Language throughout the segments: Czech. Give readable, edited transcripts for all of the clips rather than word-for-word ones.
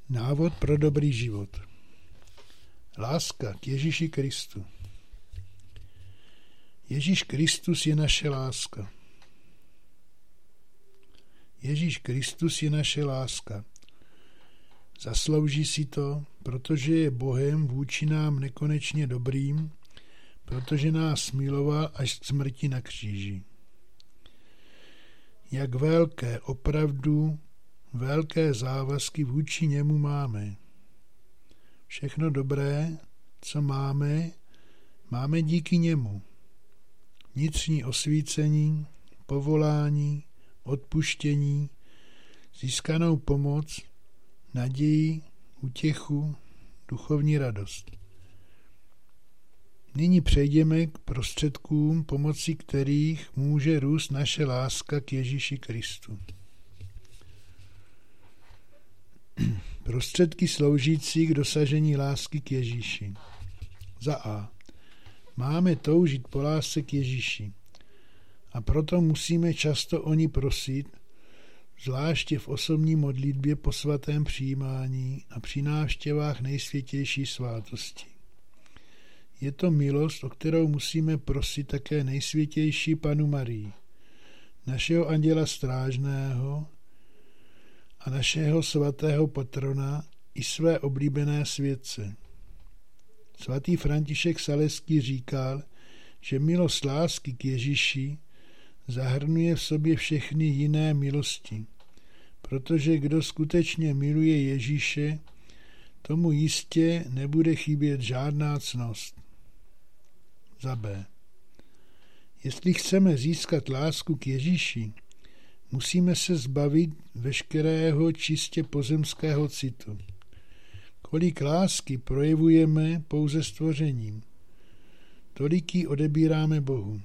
Návod pro dobrý život. Láska k Ježíši Kristu. Ježíš Kristus je naše láska. Ježíš Kristus je naše láska. Zaslouží si to, protože je Bohem vůči nám nekonečně dobrým, protože nás miloval až k smrti na kříži. Jak velké, opravdu velké závazky vůči němu máme. Všechno dobré, co máme, máme díky němu. Vnitřní osvícení, povolání, odpuštění, získanou pomoc, naději, útěchu, duchovní radost. Nyní přejdeme k prostředkům, pomocí kterých může růst naše láska k Ježíši Kristu. Prostředky sloužící k dosažení lásky k Ježíši. Za A. Máme toužit po lásce k Ježíši a proto musíme často o ní prosit, zvláště v osobní modlitbě po svatém přijímání a při návštěvách nejsvětější svátosti. Je to milost, o kterou musíme prosit také nejsvětější Pannu Marii, našeho anděla strážného a našeho svatého patrona i své oblíbené světce. Svatý František Saleský říkal, že milost lásky k Ježíši zahrnuje v sobě všechny jiné milosti, protože kdo skutečně miluje Ježíše, tomu jistě nebude chybět žádná ctnost. Za B. Jestli chceme získat lásku k Ježíši, musíme se zbavit veškerého čistě pozemského citu. Kolik lásky projevujeme pouze stvořením, tolik ji odebíráme Bohu.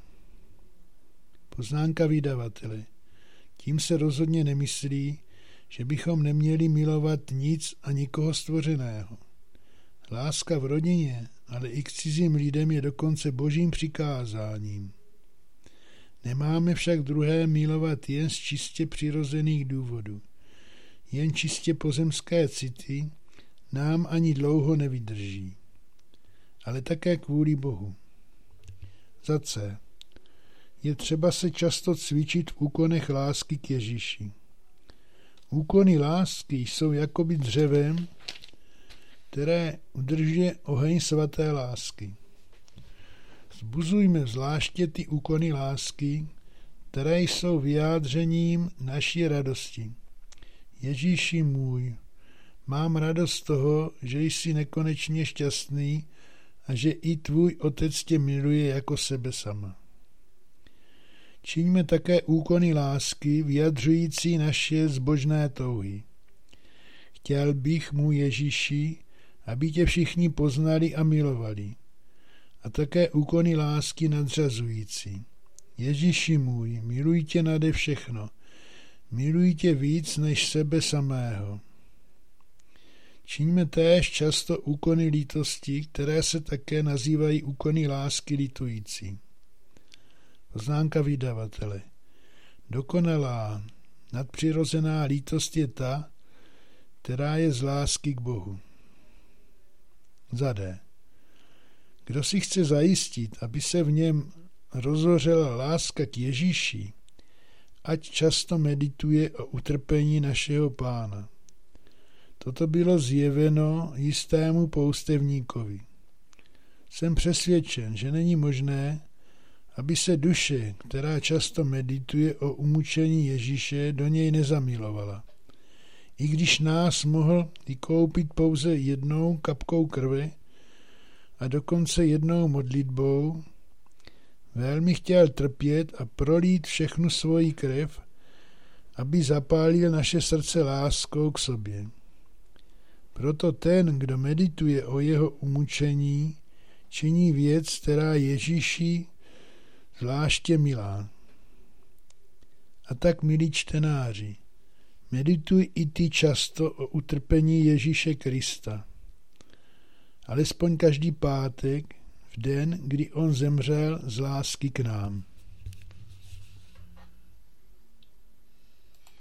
Poznámka vydavatele. Tím se rozhodně nemyslí, že bychom neměli milovat nic a nikoho stvořeného. Láska v rodině, ale i k cizím lidem je dokonce božím přikázáním. Nemáme však druhé milovat jen z čistě přirozených důvodů. Jen čistě pozemské city nám ani dlouho nevydrží, ale také kvůli Bohu. Za C. Je třeba se často cvičit v úkonech lásky k Ježíši. Úkony lásky jsou jakoby dřevem, které udržuje oheň svaté lásky. Vzbuzujme zvláště ty úkony lásky, které jsou vyjádřením naší radosti. Ježíši můj, mám radost z toho, že jsi nekonečně šťastný a že i tvůj otec tě miluje jako sebe sama. Čiňme také úkony lásky, vyjadřující naše zbožné touhy. Chtěl bych, můj Ježíši, aby tě všichni poznali a milovali. A také úkony lásky nadřazující. Ježíši můj, miluji tě nade všechno. Miluji tě víc než sebe samého. Čiňme též často úkony lítosti, které se také nazývají úkony lásky litující. Poznámka vydavatele. Dokonalá, nadpřirozená lítost je ta, která je z lásky k Bohu. Za D. Kdo si chce zajistit, aby se v něm rozhořela láska k Ježíši, ať často medituje o utrpení našeho Pána. Toto bylo zjeveno jistému poustevníkovi. Jsem přesvědčen, že není možné, aby se duše, která často medituje o umučení Ježíše, do něj nezamilovala. I když nás mohl vykoupit pouze jednou kapkou krve a dokonce jednou modlitbou, velmi chtěl trpět a prolít všechnu svoji krev, aby zapálil naše srdce láskou k sobě. Proto ten, kdo medituje o jeho umučení, činí věc, která Ježíši zvláště milá. A tak, milí čtenáři, medituj i ty často o utrpení Ježíše Krista. Alespoň každý pátek, v den, kdy on zemřel z lásky k nám.